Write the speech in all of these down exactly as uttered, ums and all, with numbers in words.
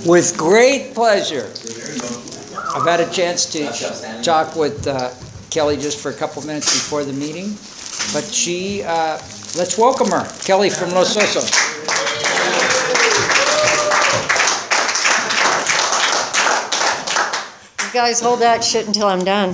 With great pleasure. I've had a chance to talk with uh, Kelly just for a couple minutes before the meeting, but she, uh, let's welcome her. Kelly from Los Osos. You guys hold that shit until I'm done.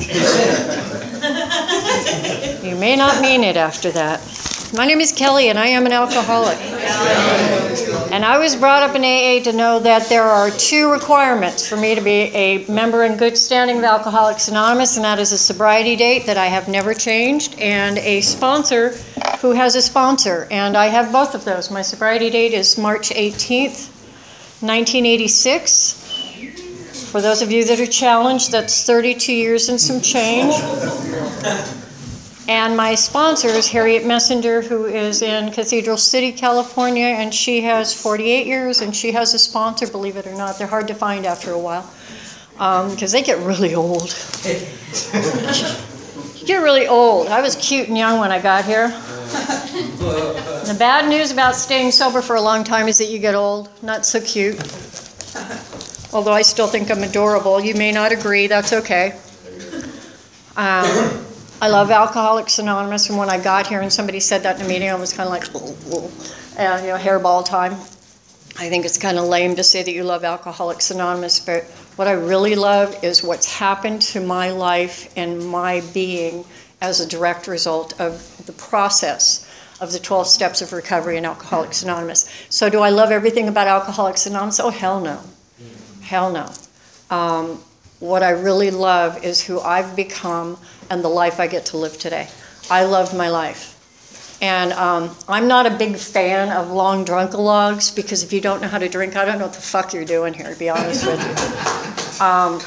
You may not mean it after that. My name is Kelly, and I am an alcoholic. And I was brought up in A A to know that there are two requirements for me to be a member in good standing of Alcoholics Anonymous, and that is a sobriety date that I have never changed, and a sponsor who has a sponsor. And I have both of those. My sobriety date is March eighteenth, nineteen eighty-six. For those of you that are challenged, that's thirty-two years and some change. And my sponsor is Harriet Messenger, who is in Cathedral City, California, and she has forty-eight years, and she has a sponsor, believe it or not. They're hard to find after a while, because um, they get really old. You get really old. I was cute and young when I got here. The bad news about staying sober for a long time is that you get old. Not so cute. Although I still think I'm adorable. You may not agree. That's okay. Um, I love Alcoholics Anonymous, and when I got here and somebody said that in a meeting, I was kind of like, oh, oh. Uh, you know, hairball time. I think it's kind of lame to say that you love Alcoholics Anonymous, but what I really love is what's happened to my life and my being as a direct result of the process of the twelve steps of recovery in Alcoholics Anonymous. So do I love everything about Alcoholics Anonymous? Oh, hell no. Hell no. Um, what I really love is who I've become and the life I get to live today. I love my life. And um, I'm not a big fan of long drunkalogs, because if you don't know how to drink, I don't know what the fuck you're doing here, to be honest with you. Um,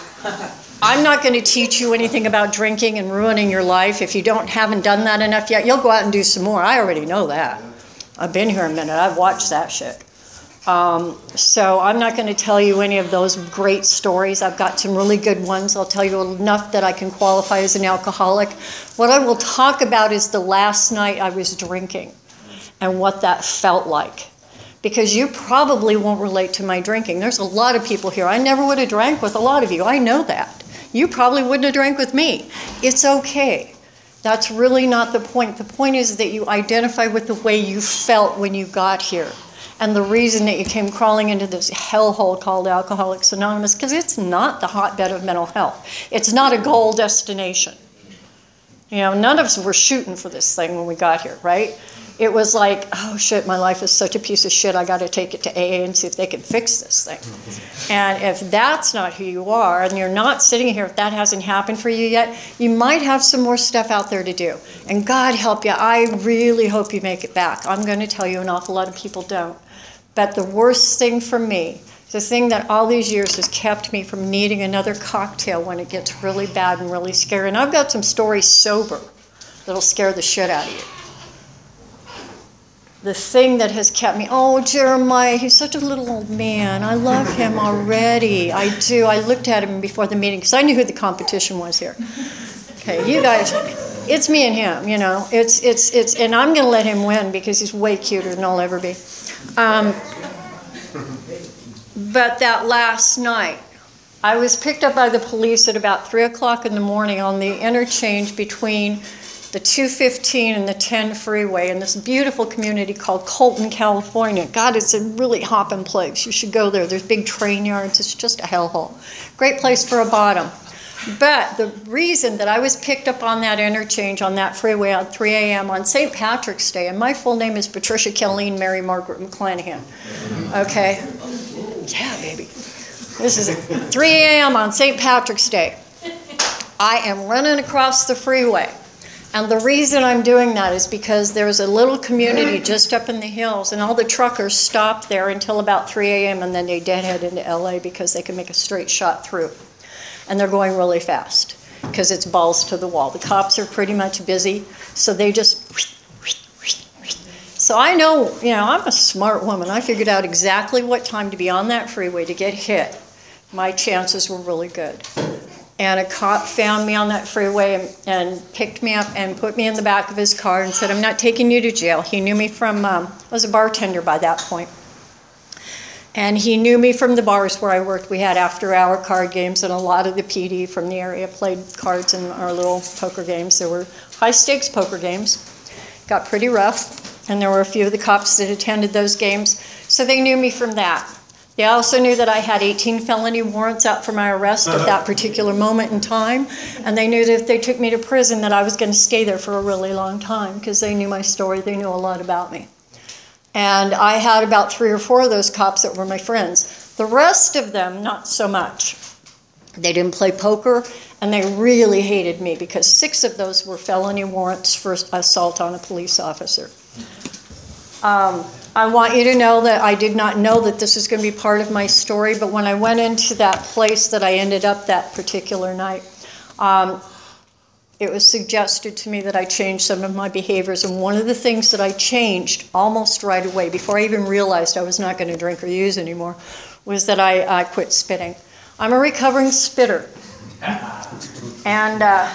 I'm not going to teach you anything about drinking and ruining your life. If you don't haven't done that enough yet, you'll go out and do some more. I already know that. I've been here a minute. I've watched that shit. Um, so I'm not going to tell you any of those great stories. I've got some really good ones. I'll tell you enough that I can qualify as an alcoholic. What I will talk about is the last night I was drinking and what that felt like. Because you probably won't relate to my drinking. There's a lot of people here. I never would have drank with a lot of you. I know that. You probably wouldn't have drank with me. It's okay. That's really not the point. The point is that you identify with the way you felt when you got here. And the reason that you came crawling into this hellhole called Alcoholics Anonymous, because it's not the hotbed of mental health. It's not a goal destination. You know, none of us were shooting for this thing when we got here, right? It was like, oh shit, my life is such a piece of shit, I got to take it to A A and see if they can fix this thing. And if that's not who you are, and you're not sitting here, if that hasn't happened for you yet, you might have some more stuff out there to do. And God help you, I really hope you make it back. I'm going to tell you an awful lot of people don't. But the worst thing for me, the thing that all these years has kept me from needing another cocktail when it gets really bad and really scary, and I've got some stories sober that'll scare the shit out of you. The thing that has kept me, oh, Jeremiah, he's such a little old man. I love him already. I do. I looked at him before the meeting because I knew who the competition was here. Okay, you guys, it's me and him, you know. It's, it's, it's, and I'm going to let him win because he's way cuter than I'll ever be. Um, but that last night, I was picked up by the police at about three o'clock in the morning on the interchange between the two fifteen and the ten freeway in this beautiful community called Colton, California. God, it's a really hopping place. You should go there. There's big train yards. It's just a hellhole. Great place for a bottom. But the reason that I was picked up on that interchange on that freeway at three a.m. on Saint Patrick's Day, and my full name is Patricia Kelleen Mary Margaret McClanahan, okay? Yeah, baby. This is three a.m. on Saint Patrick's Day. I am running across the freeway. And the reason I'm doing that is because there's a little community just up in the hills, and all the truckers stop there until about three a.m. and then they deadhead into L A because they can make a straight shot through. And they're going really fast because it's balls to the wall. The cops are pretty much busy, so they just... So I know, you know, I'm a smart woman. I figured out exactly what time to be on that freeway to get hit. My chances were really good. And a cop found me on that freeway and, and picked me up and put me in the back of his car and said, I'm not taking you to jail. He knew me from, um, I was a bartender by that point. And he knew me from the bars where I worked. We had after-hour card games, and a lot of the P D from the area played cards in our little poker games. There were high-stakes poker games. Got pretty rough, and there were a few of the cops that attended those games, so they knew me from that. They also knew that I had eighteen felony warrants out for my arrest at that particular moment in time, and they knew that if they took me to prison that I was going to stay there for a really long time because they knew my story. They knew a lot about me. And I had about three or four of those cops that were my friends. The rest of them, not so much. They didn't play poker, and they really hated me because six of those were felony warrants for assault on a police officer. Um, I want you to know that I did not know that this was going to be part of my story, but when I went into that place that I ended up that particular night, um, it was suggested to me that I change some of my behaviors, and one of the things that I changed almost right away, before I even realized I was not going to drink or use anymore, was that I uh, quit spitting. I'm a recovering spitter. And uh,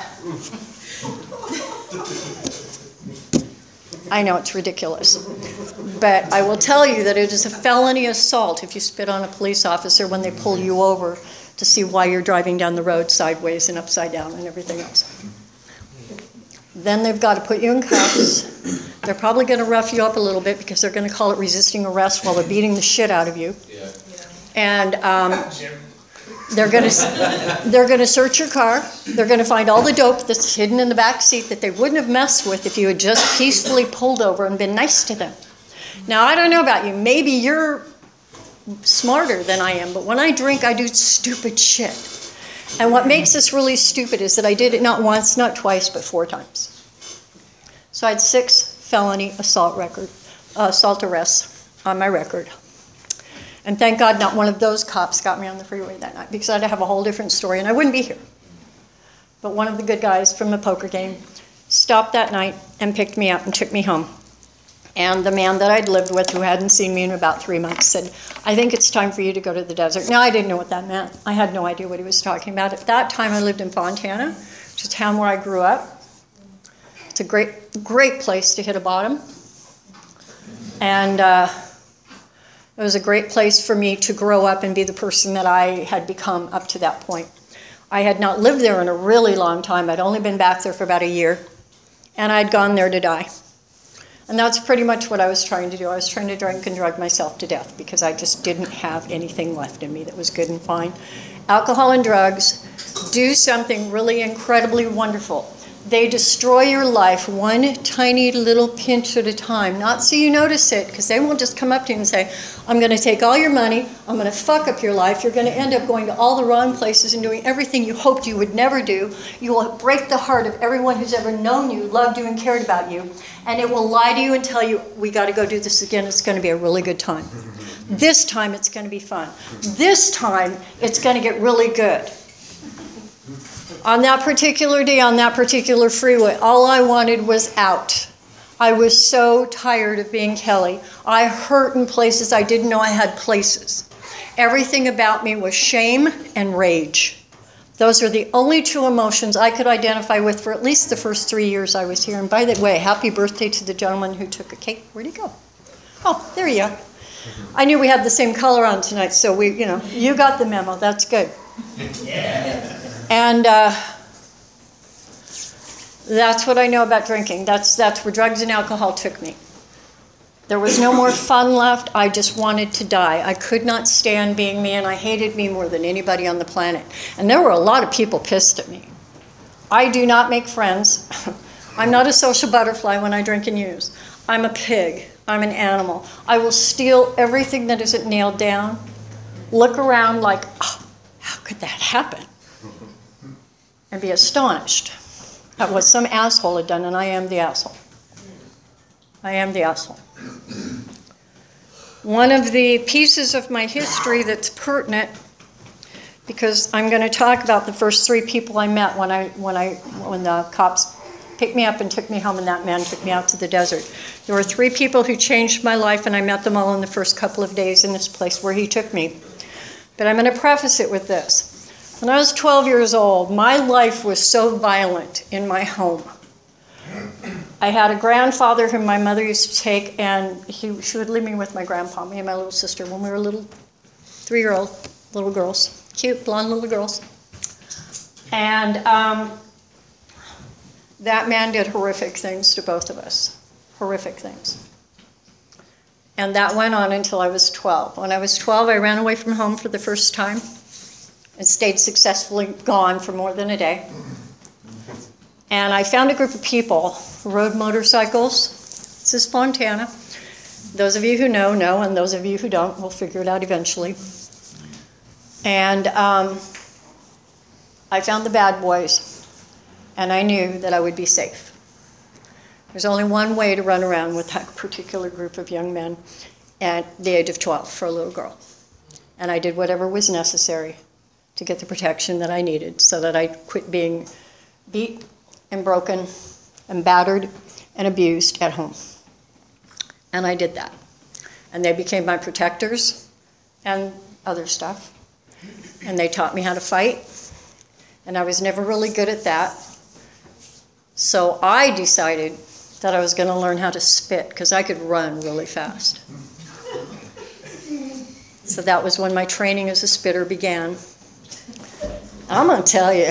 I know it's ridiculous, but I will tell you that it is a felony assault if you spit on a police officer when they pull you over to see why you're driving down the road sideways and upside down and everything else. Then they've got to put you in cuffs. They're probably going to rough you up a little bit because they're going to call it resisting arrest while they're beating the shit out of you. Yeah. And um, they're going to they're going to search your car. They're going to find all the dope that's hidden in the back seat that they wouldn't have messed with if you had just peacefully pulled over and been nice to them. Now, I don't know about you. Maybe you're smarter than I am, but when I drink, I do stupid shit. And what makes this really stupid is that I did it not once, not twice, but four times. So I had six felony assault record, uh, assault arrests on my record. And thank God not one of those cops got me on the freeway that night because I'd have a whole different story and I wouldn't be here. But one of the good guys from the poker game stopped that night and picked me up and took me home. And the man that I'd lived with, who hadn't seen me in about three months, said, I think it's time for you to go to the desert. Now, I didn't know what that meant. I had no idea what he was talking about. At that time, I lived in Fontana, which is a town where I grew up. It's a great, great place to hit a bottom. And uh, it was a great place for me to grow up and be the person that I had become up to that point. I had not lived there in a really long time. I'd only been back there for about a year. And I'd gone there to die. And that's pretty much what I was trying to do. I was trying to drink and drug myself to death because I just didn't have anything left in me that was good and fine. Alcohol and drugs do something really incredibly wonderful. They destroy your life one tiny little pinch at a time, not so you notice it, because they won't just come up to you and say, I'm going to take all your money, I'm going to fuck up your life, you're going to end up going to all the wrong places and doing everything you hoped you would never do. You will break the heart of everyone who's ever known you, loved you, and cared about you, and it will lie to you and tell you, we got to go do this again, it's going to be a really good time. This time it's going to be fun. This time it's going to get really good. On that particular day, on that particular freeway, all I wanted was out. I was so tired of being Kelly. I hurt in places I didn't know I had places. Everything about me was shame and rage. Those are the only two emotions I could identify with for at least the first three years I was here. And by the way, happy birthday to the gentleman who took a cake. Where'd he go? Oh, there you are. I knew we had the same color on tonight, so we, you know, you got the memo. That's good. Yeah. And uh, that's what I know about drinking. That's, that's where drugs and alcohol took me. There was no more fun left. I just wanted to die. I could not stand being me, and I hated me more than anybody on the planet. And there were a lot of people pissed at me. I do not make friends. I'm not a social butterfly when I drink and use. I'm a pig. I'm an animal. I will steal everything that isn't nailed down, look around like, oh, how could that happen? And be astonished at what some asshole had done, and I am the asshole. I am the asshole. One of the pieces of my history that's pertinent, because I'm going to talk about the first three people I met when I when I when the cops picked me up and took me home, and that man took me out to the desert. There were three people who changed my life, and I met them all in the first couple of days in this place where he took me. But I'm going to preface it with this. When I was twelve years old, my life was so violent in my home. I had a grandfather whom my mother used to take, and he, she would leave me with my grandpa, me and my little sister, when we were little three-year-old little girls, cute blonde little girls. And um, that man did horrific things to both of us, horrific things. And that went on until I was twelve. When I was twelve, I ran away from home for the first time and stayed successfully gone for more than a day. And I found a group of people who rode motorcycles. This is Fontana. Those of you who know, know, and those of you who don't will figure it out eventually. And um, I found the bad boys, and I knew that I would be safe. There's only one way to run around with that particular group of young men at the age of twelve for a little girl. And I did whatever was necessary to get the protection that I needed so that I quit being beat and broken and battered and abused at home. And I did that. And they became my protectors and other stuff. And they taught me how to fight. And I was never really good at that. So I decided that I was going to learn how to spit because I could run really fast. So that was when my training as a spitter began. I'm going to tell you,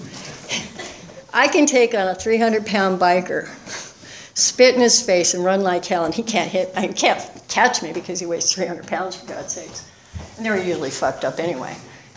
I can take on a three hundred pound biker, spit in his face, and run like hell, and he can't hit, he can't catch me because he weighs three hundred pounds, for God's sakes. And they're usually fucked up anyway.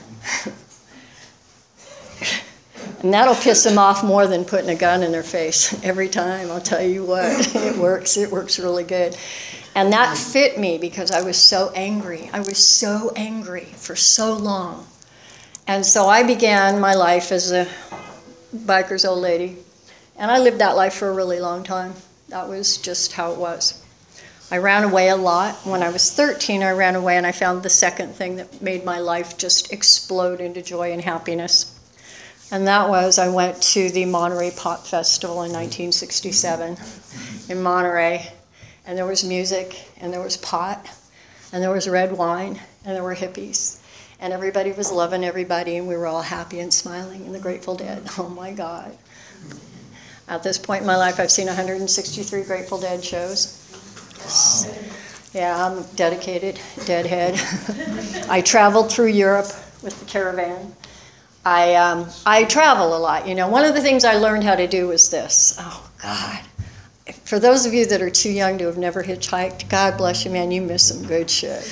And that'll piss them off more than putting a gun in their face every time, I'll tell you what. It works, it works really good. And that fit me because I was so angry. I was so angry for so long. And so I began my life as a biker's old lady. And I lived that life for a really long time. That was just how it was. I ran away a lot. When I was thirteen, I ran away and I found the second thing that made my life just explode into joy and happiness. And that was, I went to the Monterey Pop Festival in nineteen sixty-seven in Monterey. And there was music, and there was pot, and there was red wine, and there were hippies. And everybody was loving everybody, and we were all happy and smiling, and the Grateful Dead. Oh my God. At this point in my life, I've seen one hundred sixty-three Grateful Dead shows. Yeah, I'm dedicated, deadhead. I traveled through Europe with the caravan. I, um, I travel a lot. You know, one of the things I learned how to do was this. Oh, God. For those of you that are too young to have never hitchhiked, God bless you, man, you missed some good shit.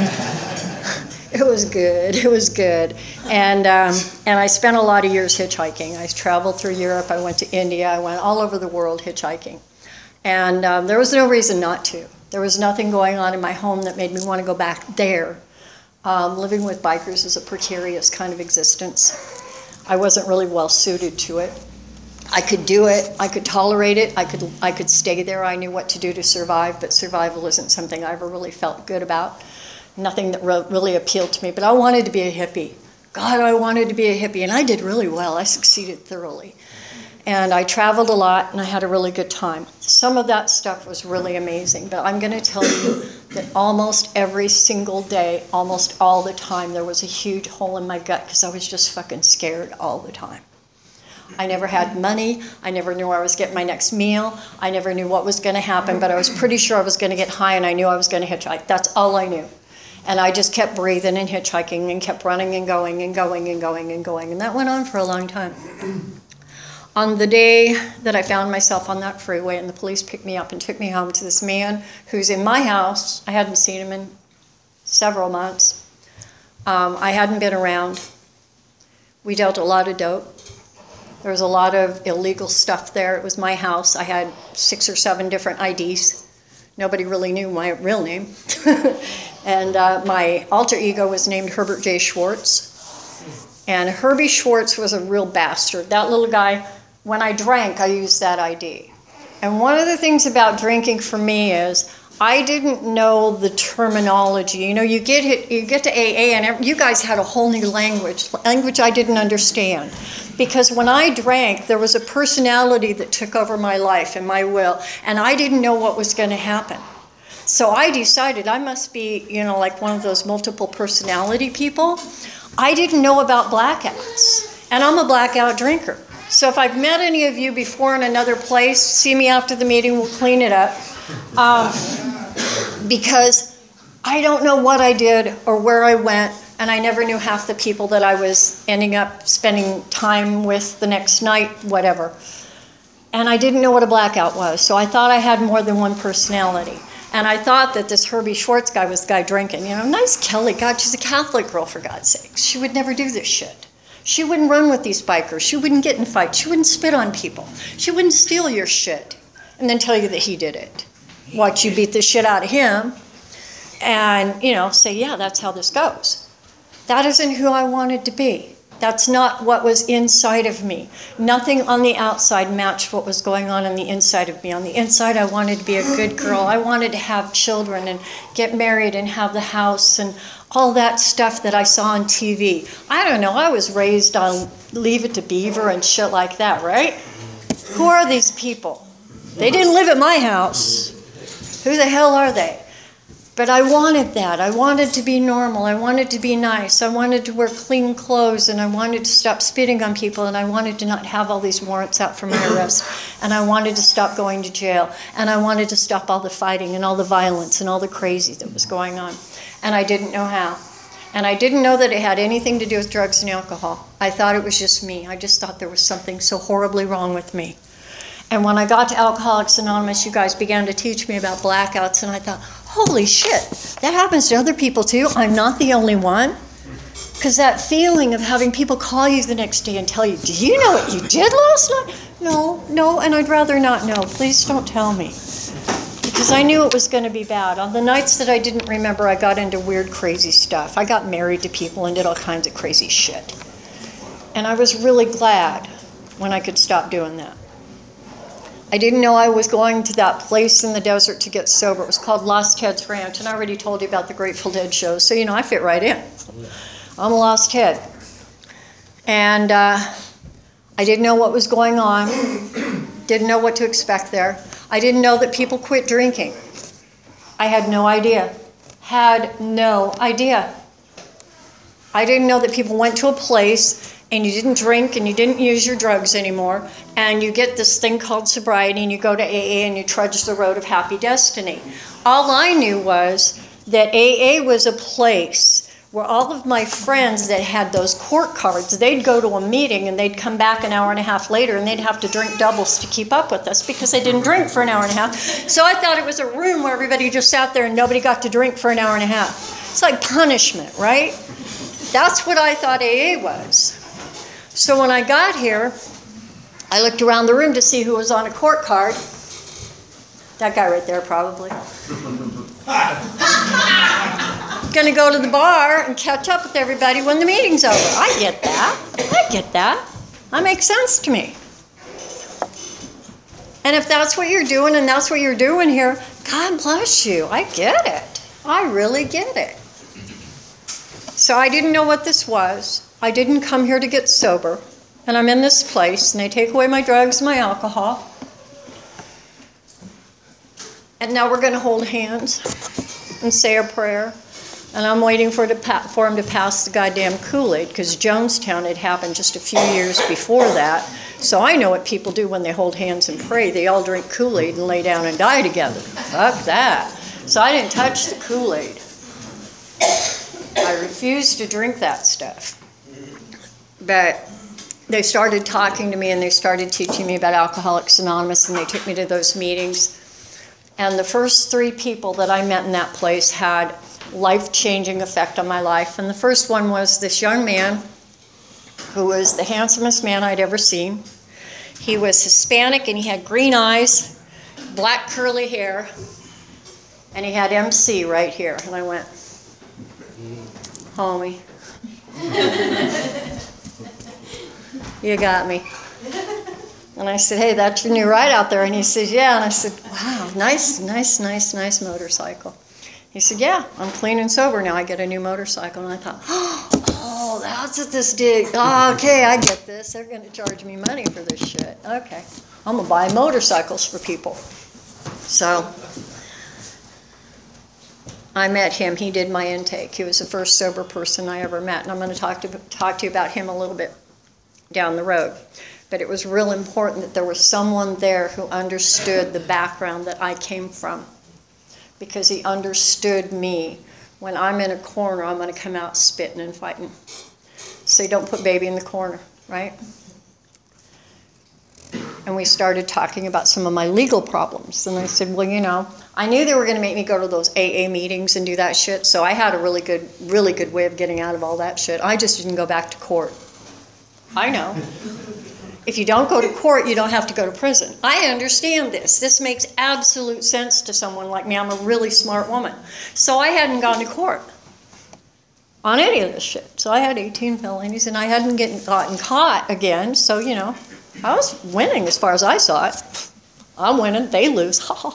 It was good. It was good. And, um, and I spent a lot of years hitchhiking. I traveled through Europe. I went to India. I went all over the world hitchhiking. And um, there was no reason not to. There was nothing going on in my home that made me want to go back there. Um, living with bikers is a precarious kind of existence. I wasn't really well suited to it. I could do it, I could tolerate it, I could, I could stay there, I knew what to do to survive, but survival isn't something I ever really felt good about. Nothing that re- really appealed to me, but I wanted to be a hippie. God, I wanted to be a hippie, and I did really well. I succeeded thoroughly. And I traveled a lot, and I had a really good time. Some of that stuff was really amazing, but I'm going to tell you that almost every single day, almost all the time, there was a huge hole in my gut because I was just fucking scared all the time. I never had money. I never knew where I was getting my next meal. I never knew what was going to happen, but I was pretty sure I was going to get high, and I knew I was going to hitchhike. That's all I knew. And I just kept breathing and hitchhiking and kept running and going and going and going and going. And that went on for a long time. On the day that I found myself on that freeway and the police picked me up and took me home to this man who's in my house, I hadn't seen him in several months. Um, I hadn't been around. We dealt a lot of dope. There was a lot of illegal stuff there. It was my house. I had six or seven different I Ds. Nobody really knew my real name. And uh, my alter ego was named Herbert J. Schwartz. And Herbie Schwartz was a real bastard. That little guy, when I drank, I used that I D. And one of the things about drinking for me is I didn't know the terminology. You know, you get it, you get to A A, and you guys had a whole new language, language I didn't understand. Because when I drank, there was a personality that took over my life and my will, and I didn't know what was going to happen. So I decided I must be, you know, like one of those multiple personality people. I didn't know about blackouts, and I'm a blackout drinker. So if I've met any of you before in another place, see me after the meeting, we'll clean it up. Um, because I don't know what I did or where I went, and I never knew half the people that I was ending up spending time with the next night, whatever. And I didn't know what a blackout was, so I thought I had more than one personality. And I thought that this Herbie Schwartz guy was the guy drinking. You know, nice Kelly, God, she's a Catholic girl, for God's sakes. She would never do this shit. She wouldn't run with these bikers. She wouldn't get in fights. She wouldn't spit on people. She wouldn't steal your shit and then tell you that he did it. Watch you beat the shit out of him and, you know, say, yeah, that's how this goes. That isn't who I wanted to be. That's not what was inside of me. Nothing on the outside matched what was going on on the inside of me. On the inside, I wanted to be a good girl. I wanted to have children and get married and have the house and all that stuff that I saw on T V. I don't know, I was raised on Leave It to Beaver and shit like that, right? Who are these people? They didn't live at my house. Who the hell are they? But I wanted that. I wanted to be normal. I wanted to be nice. I wanted to wear clean clothes, and I wanted to stop spitting on people, and I wanted to not have all these warrants out for my arrest, and I wanted to stop going to jail, and I wanted to stop all the fighting and all the violence and all the crazy that was going on. And I didn't know how. And I didn't know that it had anything to do with drugs and alcohol. I thought it was just me. I just thought there was something so horribly wrong with me. And when I got to Alcoholics Anonymous, you guys began to teach me about blackouts, and I thought, holy shit, that happens to other people too. I'm not the only one. Because that feeling of having people call you the next day and tell you, do you know what you did last night? No, no, and I'd rather not know. Please don't tell me. Because I knew it was going to be bad. On the nights that I didn't remember, I got into weird, crazy stuff. I got married to people and did all kinds of crazy shit. And I was really glad when I could stop doing that. I didn't know I was going to that place in the desert to get sober. It was called Lost Heads Ranch, and I already told you about the Grateful Dead shows, so you know I fit right in. I'm a lost head. And uh, I didn't know what was going on, didn't know what to expect there. I didn't know that people quit drinking. I had no idea. Had no idea. I didn't know that people went to a place and you didn't drink and you didn't use your drugs anymore, and you get this thing called sobriety and you go to A A and you trudge the road of happy destiny. All I knew was that A A was a place where all of my friends that had those court cards, they'd go to a meeting and they'd come back an hour and a half later and they'd have to drink doubles to keep up with us because they didn't drink for an hour and a half. So I thought it was a room where everybody just sat there and nobody got to drink for an hour and a half. It's like punishment, right? That's what I thought A A was. So when I got here, I looked around the room to see who was on a court card. That guy right there, probably. Gonna go to the bar and catch up with everybody when the meeting's over. I get that. I get that. That makes sense to me. And if that's what you're doing and that's what you're doing here, God bless you. I get it. I really get it. So I didn't know what this was. I didn't come here to get sober. And I'm in this place and they take away my drugs and my alcohol. And now we're going to hold hands and say a prayer. And I'm waiting for, to pa- for him to pass the goddamn Kool-Aid, because Jonestown had happened just a few years before that. So I know what people do when they hold hands and pray. They all drink Kool-Aid and lay down and die together. Fuck that. So I didn't touch the Kool-Aid. I refused to drink that stuff. But they started talking to me and they started teaching me about Alcoholics Anonymous, and they took me to those meetings. And the first three people that I met in that place had life-changing effect on my life. And the first one was this young man who was the handsomest man I'd ever seen. He was Hispanic and he had green eyes, black curly hair, and he had M C right here. And I went, homie, you got me. And I said, hey, that's your new ride out there? And he says, yeah. And I said, wow, nice, nice, nice, nice motorcycle. He said, yeah, I'm clean and sober now. I get a new motorcycle. And I thought, oh, that's what this did. Oh, okay, I get this. They're going to charge me money for this shit. Okay, I'm going to buy motorcycles for people. So I met him. He did my intake. He was the first sober person I ever met. And I'm going to talk to talk to you about him a little bit down the road. But it was real important that there was someone there who understood the background that I came from, because he understood me when I'm in a corner, I'm going to come out spitting and fighting. So you don't put baby in the corner, right? And we started talking about some of my legal problems. And I said, well, you know, I knew they were going to make me go to those A A meetings and do that shit, so I had a really good, really good way of getting out of all that shit. I just didn't go back to court. I know. If you don't go to court, you don't have to go to prison. I understand this. This makes absolute sense to someone like me. I'm a really smart woman. So I hadn't gone to court on any of this shit. So I had eighteen felonies, and I hadn't getting, gotten caught again. So, you know, I was winning as far as I saw it. I'm winning, they lose.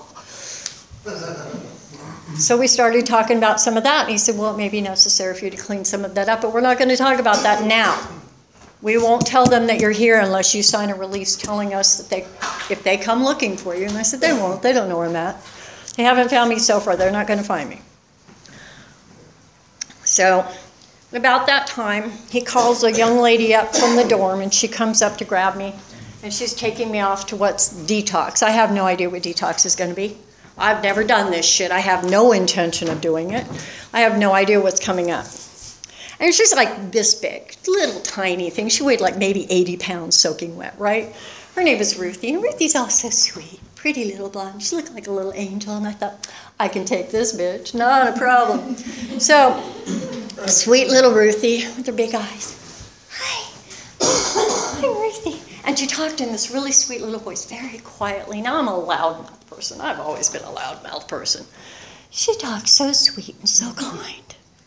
So we started talking about some of that, and he said, well, it may be necessary for you to clean some of that up, but we're not going to talk about that now. We won't tell them that you're here unless you sign a release telling us that they, if they come looking for you. And I said, they won't. They don't know where I'm at. They haven't found me so far. They're not going to find me. So about that time, he calls a young lady up from the dorm, and she comes up to grab me, and she's taking me off to what's detox. I have no idea what detox is going to be. I've never done this shit. I have no intention of doing it. I have no idea what's coming up. And she's like this big, little tiny thing. She weighed like maybe eighty pounds soaking wet, right? Her name is Ruthie, and Ruthie's all so sweet, pretty little blonde. She looked like a little angel, and I thought, I can take this bitch, not a problem. So, sweet little Ruthie with her big eyes. Hi, hi Ruthie. And she talked in this really sweet little voice, very quietly. Now I'm a loudmouth person. I've always been a loudmouth person. She talked so sweet and so kind.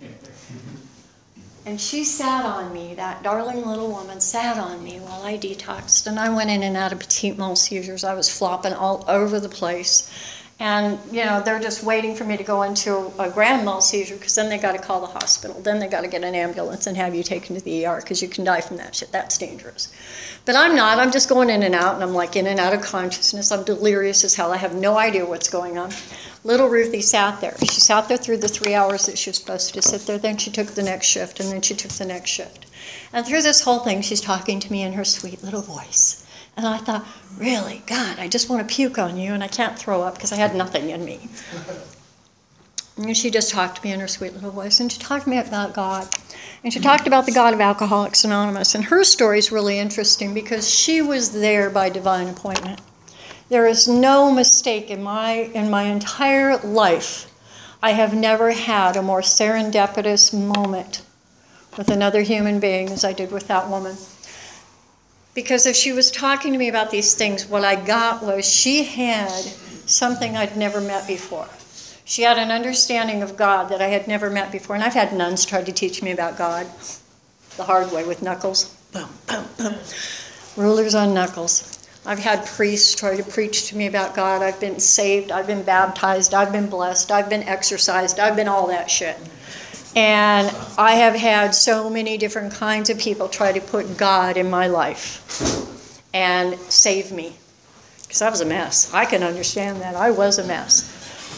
And she sat on me, that darling little woman sat on me while I detoxed. And I went in and out of petite mal seizures. I was flopping all over the place. And, you know, they're just waiting for me to go into a grand mal seizure, because then they got to call the hospital. Then they got to get an ambulance and have you taken to the E R, because you can die from that shit. That's dangerous. But I'm not. I'm just going in and out, and I'm like in and out of consciousness. I'm delirious as hell. I have no idea what's going on. Little Ruthie sat there. She sat there through the three hours that she was supposed to sit there. Then she took the next shift, and then she took the next shift. And through this whole thing, she's talking to me in her sweet little voice. And I thought, really, God, I just want to puke on you, and I can't throw up because I had nothing in me. And she just talked to me in her sweet little voice, and she talked to me about God. And she talked about the God of Alcoholics Anonymous. And her story is really interesting because she was there by divine appointment. There is no mistake in my, in my entire life. I have never had a more serendipitous moment with another human being as I did with that woman. Because as she was talking to me about these things, what I got was she had something I'd never met before. She had an understanding of God that I had never met before. And I've had nuns try to teach me about God the hard way with knuckles. Boom, boom, boom. Rulers on knuckles. I've had priests try to preach to me about God. I've been saved. I've been baptized. I've been blessed. I've been exorcised. I've been all that shit. And I have had so many different kinds of people try to put God in my life and save me. Because I was a mess. I can understand that. I was a mess.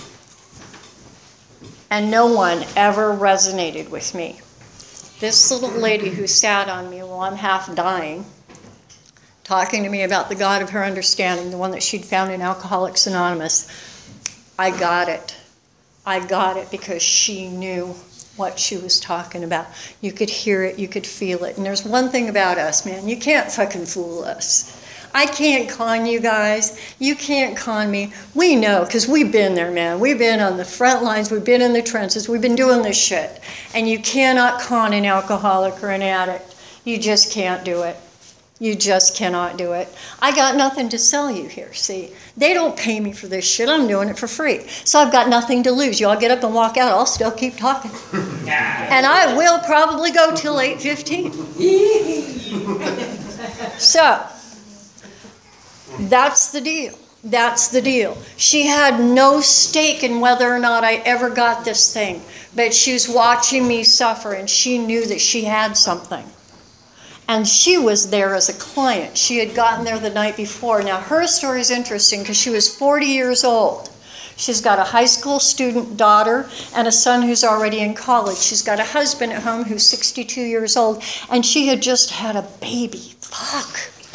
And no one ever resonated with me. This little lady who sat on me while I'm half dying, talking to me about the God of her understanding, the one that she'd found in Alcoholics Anonymous, I got it. I got it because she knew what she was talking about. You could hear it, you could feel it. And there's one thing about us, man, you can't fucking fool us. I can't con you guys. You can't con me. We know, because we've been there, man. We've been on the front lines. We've been in the trenches. We've been doing this shit. And you cannot con an alcoholic or an addict. You just can't do it. You just cannot do it. I got nothing to sell you here, see. They don't pay me for this shit. I'm doing it for free. So I've got nothing to lose. You all get up and walk out. I'll still keep talking. And I will probably go till eight fifteen. So, that's the deal. That's the deal. She had no stake in whether or not I ever got this thing. But she was watching me suffer, and she knew that she had something. And she was there as a client. She had gotten there the night before. Now, her story is interesting because she was forty years old. She's got a high school student daughter and a son who's already in college. She's got a husband at home who's sixty-two years old, and she had just had a baby. Fuck.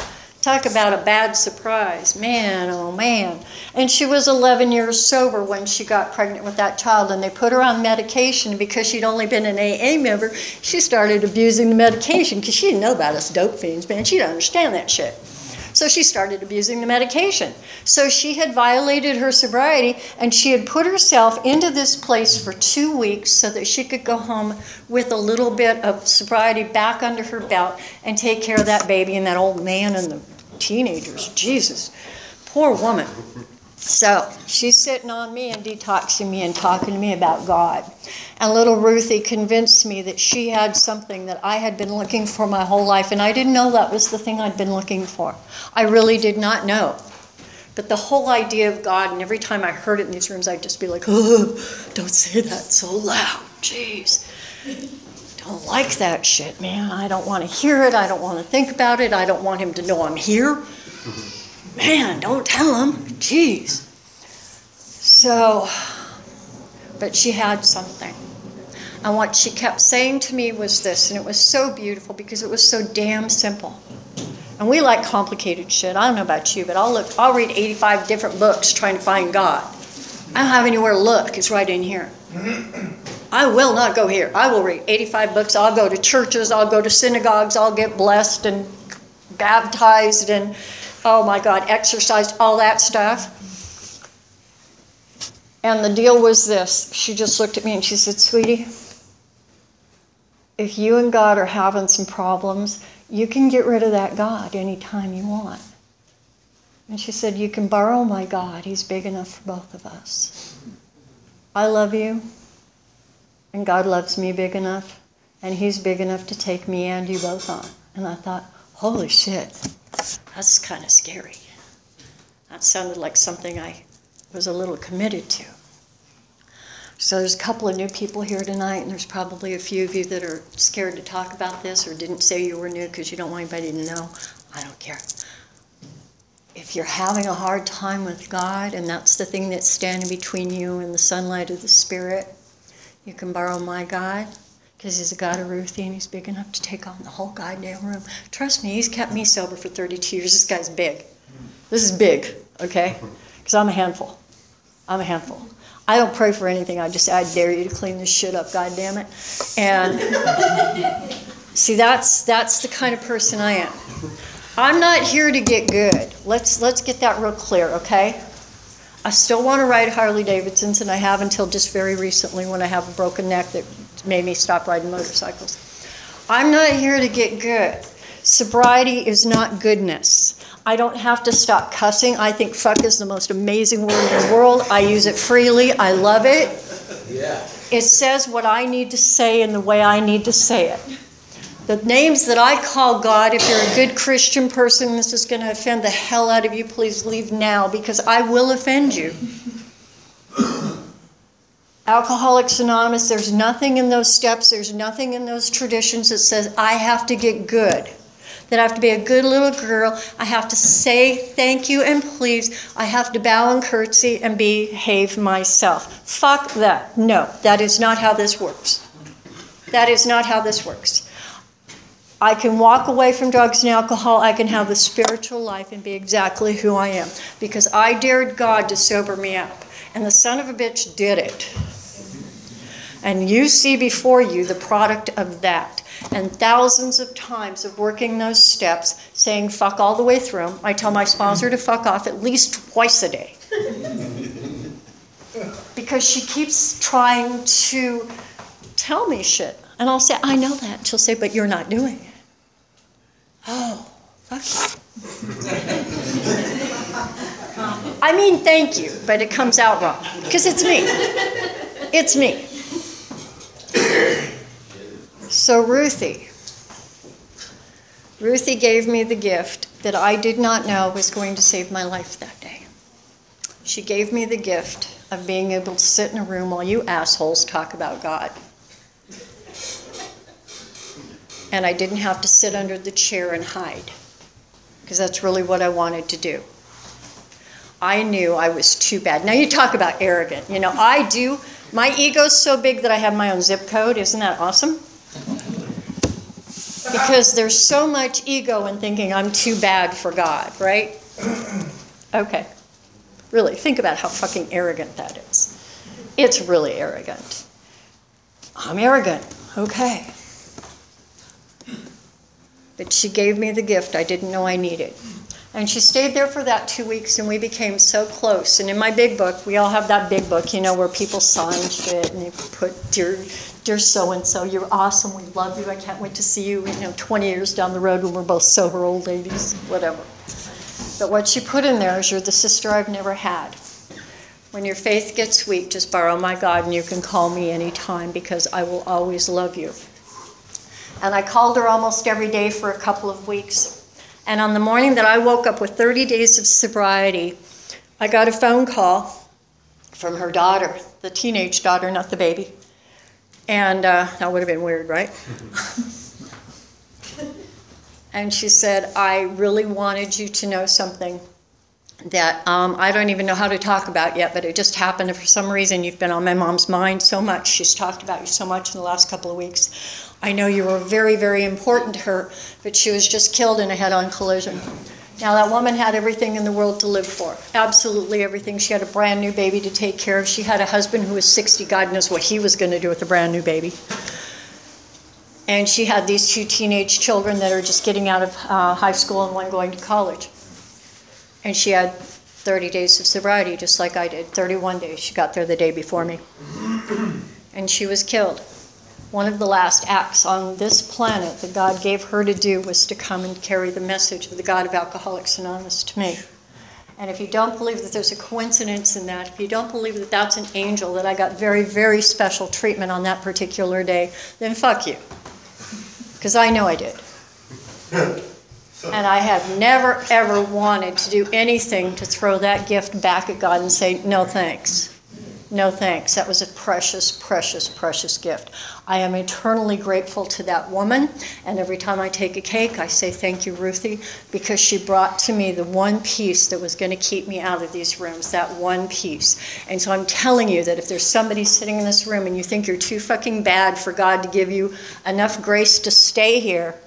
Talk about a bad surprise. Man, oh man. And she was eleven years sober when she got pregnant with that child, and they put her on medication. Because she'd only been an A A member, she started abusing the medication because she didn't know about us dope fiends, man. She didn't understand that shit. So she started abusing the medication. So she had violated her sobriety, and she had put herself into this place for two weeks so that she could go home with a little bit of sobriety back under her belt and take care of that baby and that old man and the teenagers. Jesus, poor woman. So she's sitting on me and detoxing me and talking to me about God. And little Ruthie convinced me that she had something that I had been looking for my whole life, and I didn't know that was the thing I'd been looking for. I really did not know. But the whole idea of God, and every time I heard it in these rooms, I'd just be like, oh, don't say that so loud. Jeez. Don't like that shit, man. I don't want to hear it. I don't want to think about it. I don't want him to know I'm here. Man, don't tell him. Jeez. So, but she had something. And what she kept saying to me was this, and it was so beautiful because it was so damn simple. And we like complicated shit. I don't know about you, but I'll look, I'll read eighty-five different books trying to find God. I don't have anywhere to look. It's right in here. I will not go here. I will read eighty-five books. I'll go to churches. I'll go to synagogues. I'll get blessed and baptized and, oh my God, exercised, all that stuff. And the deal was this. She just looked at me and she said, sweetie, if you and God are having some problems, you can get rid of that God anytime you want. And she said, you can borrow my God. He's big enough for both of us. I love you, and God loves me big enough, and he's big enough to take me and you both on. And I thought, holy shit, that's kind of scary. That sounded like something I was a little committed to. So there's a couple of new people here tonight, and there's probably a few of you that are scared to talk about this or didn't say you were new because you don't want anybody to know. I don't care. If you're having a hard time with God, and that's the thing that's standing between you and the sunlight of the Spirit, you can borrow my God, because he's a God of Ruthie, and he's big enough to take on the whole goddamn room. Trust me, he's kept me sober for thirty-two years. This guy's big. This is big, okay? Because I'm a handful. I'm a handful. I don't pray for anything. I just, I dare you to clean this shit up, goddammit. And see, that's that's the kind of person I am. I'm not here to get good. Let's let's get that real clear, okay? I still want to ride Harley Davidsons, and I have until just very recently when I have a broken neck that made me stop riding motorcycles. I'm not here to get good. Sobriety is not goodness. I don't have to stop cussing. I think fuck is the most amazing word in the world. I use it freely. I love it. Yeah. It says what I need to say in the way I need to say it. The names that I call God, if you're a good Christian person, this is going to offend the hell out of you, please leave now, because I will offend you. Alcoholics Anonymous, there's nothing in those steps, there's nothing in those traditions that says I have to get good. That I have to be a good little girl. I have to say thank you and please. I have to bow and curtsy and behave myself. Fuck that. No, that is not how this works. That is not how this works. I can walk away from drugs and alcohol. I can have a spiritual life and be exactly who I am. Because I dared God to sober me up. And the son of a bitch did it. And you see before you the product of that. And thousands of times of working those steps, saying fuck all the way through. I tell my sponsor to fuck off at least twice a day. Because she keeps trying to tell me shit. And I'll say, I know that. And she'll say, but you're not doing it. Oh, fuck you. I mean, thank you, but it comes out wrong. Because it's me. It's me. So Ruthie, Ruthie gave me the gift that I did not know was going to save my life that day. She gave me the gift of being able to sit in a room while you assholes talk about God. And I didn't have to sit under the chair and hide, because that's really what I wanted to do. I knew I was too bad. Now you talk about arrogant. You know, I do. My ego's so big that I have my own zip code. Isn't that awesome? Because there's so much ego in thinking I'm too bad for God, right? Okay. Really, think about how fucking arrogant that is. It's really arrogant. I'm arrogant. Okay. But she gave me the gift I didn't know I needed. And she stayed there for that two weeks, and we became so close. And in my big book, we all have that big book, you know, where people sign shit, and they put, dear, dear so-and-so, you're awesome, we love you, I can't wait to see you, you know, twenty years down the road when we're both sober old ladies, whatever. But what she put in there is, you're the sister I've never had. When your faith gets weak, just borrow my God, and you can call me anytime, because I will always love you. And I called her almost every day for a couple of weeks. And on the morning that I woke up with thirty days of sobriety, I got a phone call from her daughter, the teenage daughter, not the baby. And uh, that would have been weird, right? And she said, I really wanted you to know something that um, I don't even know how to talk about yet, but it just happened. And for some reason, you've been on my mom's mind so much. She's talked about you so much in the last couple of weeks. I know you were very, very important to her, but she was just killed in a head-on collision. Now, that woman had everything in the world to live for, absolutely everything. She had a brand new baby to take care of. She had a husband who was sixty. God knows what he was going to do with a brand new baby. And she had these two teenage children that are just getting out of uh, high school and one going to college. And she had thirty days of sobriety, just like I did, thirty-one days. She got there the day before me. And she was killed. One of the last acts on this planet that God gave her to do was to come and carry the message of the God of Alcoholics Anonymous to me. And if you don't believe that there's a coincidence in that, if you don't believe that that's an angel, that I got very, very special treatment on that particular day, then fuck you. Because I know I did. And I have never, ever wanted to do anything to throw that gift back at God and say, no thanks. No thanks. That was a precious, precious, precious gift. I am eternally grateful to that woman, and every time I take a cake, I say thank you, Ruthie, because she brought to me the one piece that was going to keep me out of these rooms, that one piece. And so I'm telling you that if there's somebody sitting in this room and you think you're too fucking bad for God to give you enough grace to stay here,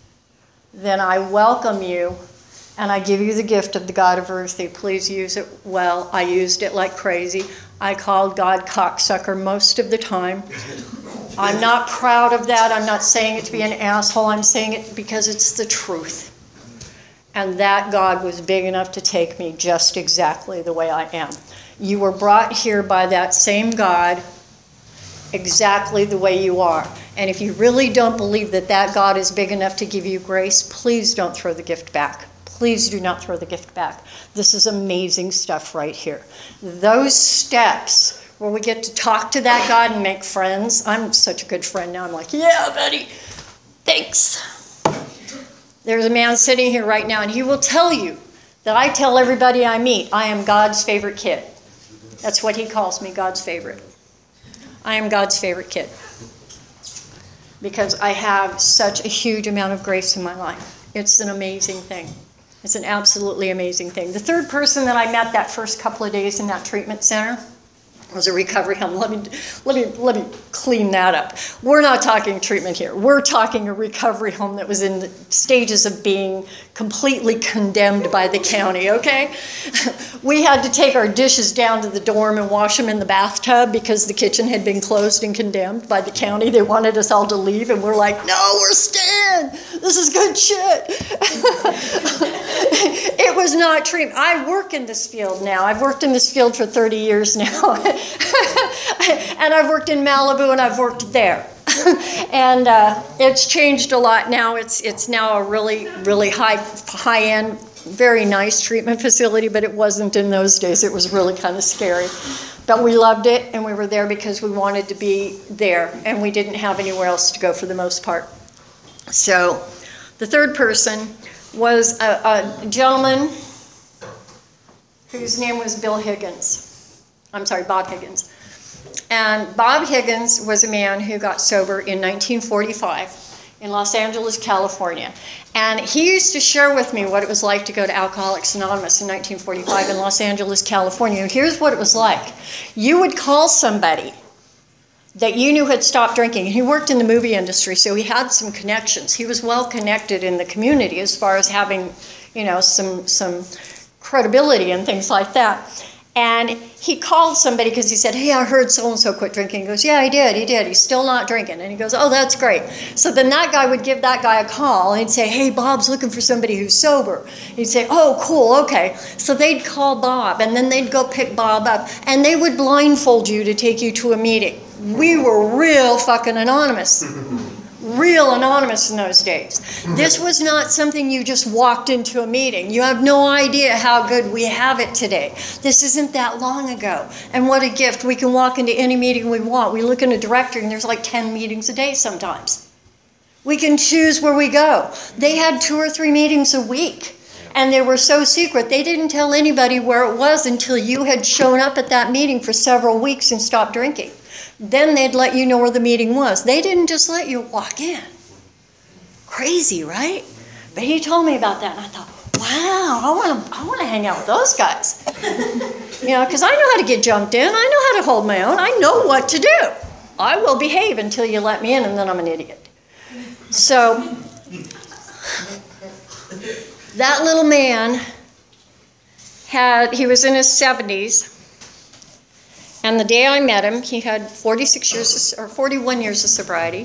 then I welcome you, and I give you the gift of the God of Ruthie. Please use it well. I used it like crazy. I called God cocksucker most of the time. I'm not proud of that. I'm not saying it to be an asshole. I'm saying it because it's the truth. And that God was big enough to take me just exactly the way I am. You were brought here by that same God exactly the way you are. And if you really don't believe that that God is big enough to give you grace, please don't throw the gift back. Please do not throw the gift back. This is amazing stuff right here. Those steps where we get to talk to that God and make friends. I'm such a good friend now. I'm like, yeah, buddy, thanks. There's a man sitting here right now, and he will tell you that I tell everybody I meet, I am God's favorite kid. That's what he calls me, God's favorite. I am God's favorite kid. Because I have such a huge amount of grace in my life. It's an amazing thing. It's an absolutely amazing thing. The third person that I met that first couple of days in that treatment center was a recovery home. Let me, let me, let me clean that up. We're not talking treatment here. We're talking a recovery home that was in the stages of being completely condemned by the county, okay? We had to take our dishes down to the dorm and wash them in the bathtub because the kitchen had been closed and condemned by the county. They wanted us all to leave, and we're like, no, we're staying. This is good shit. It was not treatment. I work in this field now. I've worked in this field for thirty years now. And I've worked in Malibu, and I've worked there. And uh, it's changed a lot now. It's it's now a really, really high, high-end, very nice treatment facility, but it wasn't in those days. It was really kind of scary. But we loved it, and we were there because we wanted to be there, and we didn't have anywhere else to go for the most part. So the third person was a, a gentleman whose name was Bill Higgins. I'm sorry, Bob Higgins. And Bob Higgins was a man who got sober in nineteen forty-five in Los Angeles, California. And he used to share with me what it was like to go to Alcoholics Anonymous in nineteen forty-five in Los Angeles, California. And here's what it was like. You would call somebody that you knew had stopped drinking. He worked in the movie industry, so he had some connections. He was well connected in the community as far as having, you know, some some credibility and things like that. And he called somebody because he said, hey, I heard so-and-so quit drinking. He goes, yeah, he did, he did. He's still not drinking. And he goes, oh, that's great. So then that guy would give that guy a call. And he'd say, hey, Bob's looking for somebody who's sober. He'd say, oh, cool, okay. So they'd call Bob, and then they'd go pick Bob up. And they would blindfold you to take you to a meeting. We were real fucking anonymous. Real anonymous in those days. This was not something you just walked into a meeting. You have no idea how good we have it today. This isn't that long ago. And what a gift. We can walk into any meeting we want. We look in a directory and there's like ten meetings a day sometimes. We can choose where we go. They had two or three meetings a week. And they were so secret, they didn't tell anybody where it was until you had shown up at that meeting for several weeks and stopped drinking. Then they'd let you know where the meeting was. They didn't just let you walk in. Crazy, right? But he told me about that, and I thought, wow, I want to I want to hang out with those guys. You know, because I know how to get jumped in. I know how to hold my own. I know what to do. I will behave until you let me in, and then I'm an idiot. So that little man had, he was in his seventies. And the day I met him, he had forty-six years or forty-one years of sobriety.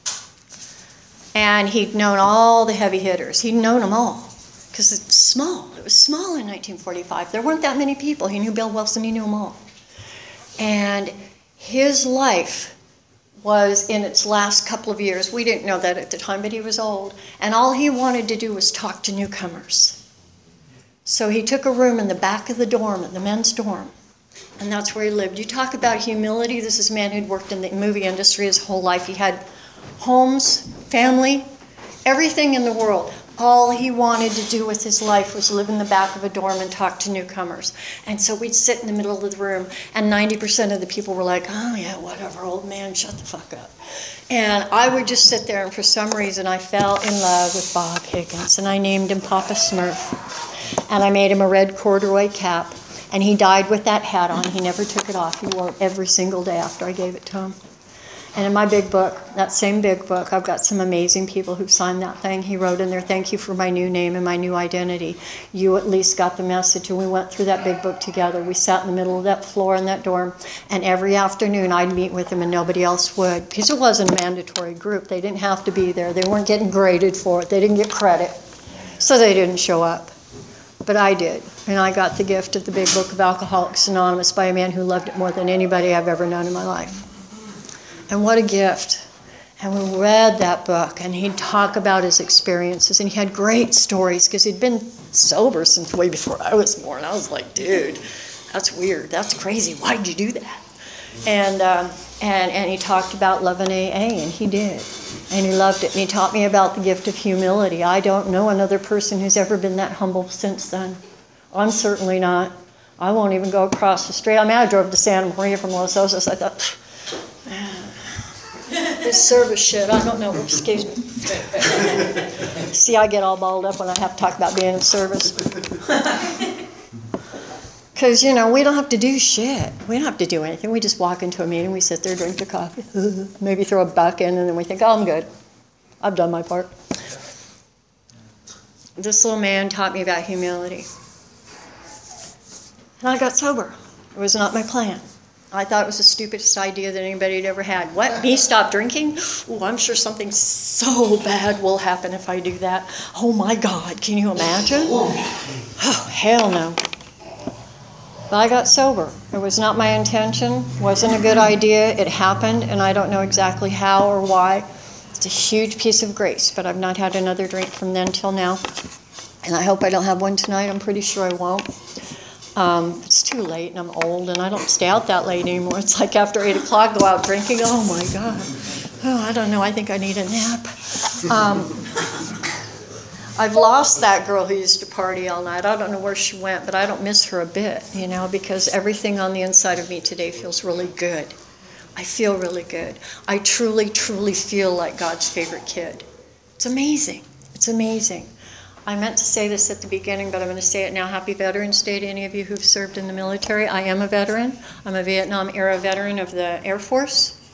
And he'd known all the heavy hitters. He'd known them all. Because it's small. It was small in nineteen forty-five. There weren't that many people. He knew Bill Wilson. He knew them all. And his life was in its last couple of years. We didn't know that at the time, but he was old. And all he wanted to do was talk to newcomers. So he took a room in the back of the dorm, in the men's dorm. And that's where he lived. You talk about humility. This is a man who'd worked in the movie industry his whole life. He had homes, family, everything in the world. All he wanted to do with his life was live in the back of a dorm and talk to newcomers. And so we'd sit in the middle of the room, and ninety percent of the people were like, oh, yeah, whatever, old man, shut the fuck up. And I would just sit there, and for some reason, I fell in love with Bob Higgins, and I named him Papa Smurf. And I made him a red corduroy cap. And he died with that hat on. He never took it off. He wore it every single day after I gave it to him. And in my big book, that same big book, I've got some amazing people who've signed that thing. He wrote in there, thank you for my new name and my new identity. You at least got the message. And we went through that big book together. We sat in the middle of that floor in that dorm. And every afternoon I'd meet with him and nobody else would. Because it wasn't a mandatory group. They didn't have to be there. They weren't getting graded for it. They didn't get credit. So they didn't show up. But I did, and I got the gift of the Big Book of Alcoholics Anonymous by a man who loved it more than anybody I've ever known in my life. And what a gift. And we read that book, and he'd talk about his experiences, and he had great stories, because he'd been sober since way before I was born. I was like, dude, that's weird, that's crazy, why'd you do that? And, um, and, and he talked about loving A A, and he did. And he loved it. And he taught me about the gift of humility. I don't know another person who's ever been that humble since then. I'm certainly not. I won't even go across the street. I mean, I drove to Santa Maria from Los Osos. I thought, man, this service shit, I don't know. Excuse me. See, I get all balled up when I have to talk about being in service. Because, you know, we don't have to do shit. We don't have to do anything. We just walk into a meeting, we sit there, drink the coffee, maybe throw a buck in, and then we think, oh, I'm good. I've done my part. This little man taught me about humility. And I got sober. It was not my plan. I thought it was the stupidest idea that anybody had ever had. What, me stop drinking? Oh, I'm sure something so bad will happen if I do that. Oh, my God, can you imagine? Oh, hell no. But I got sober. It was not my intention, wasn't a good idea. It happened, and I don't know exactly how or why. It's a huge piece of grace, but I've not had another drink from then till now. And I hope I don't have one tonight. I'm pretty sure I won't. Um, it's too late, and I'm old, and I don't stay out that late anymore. It's like after eight o'clock, go out drinking. Oh, my God. Oh, I don't know. I think I need a nap. Um, I've lost that girl who used to party all night. I don't know where she went, but I don't miss her a bit, you know, because everything on the inside of me today feels really good. I feel really good. I truly, truly feel like God's favorite kid. It's amazing. It's amazing. I meant to say this at the beginning, but I'm going to say it now. Happy Veterans Day to any of you who've served in the military. I am a veteran. I'm a Vietnam-era veteran of the Air Force.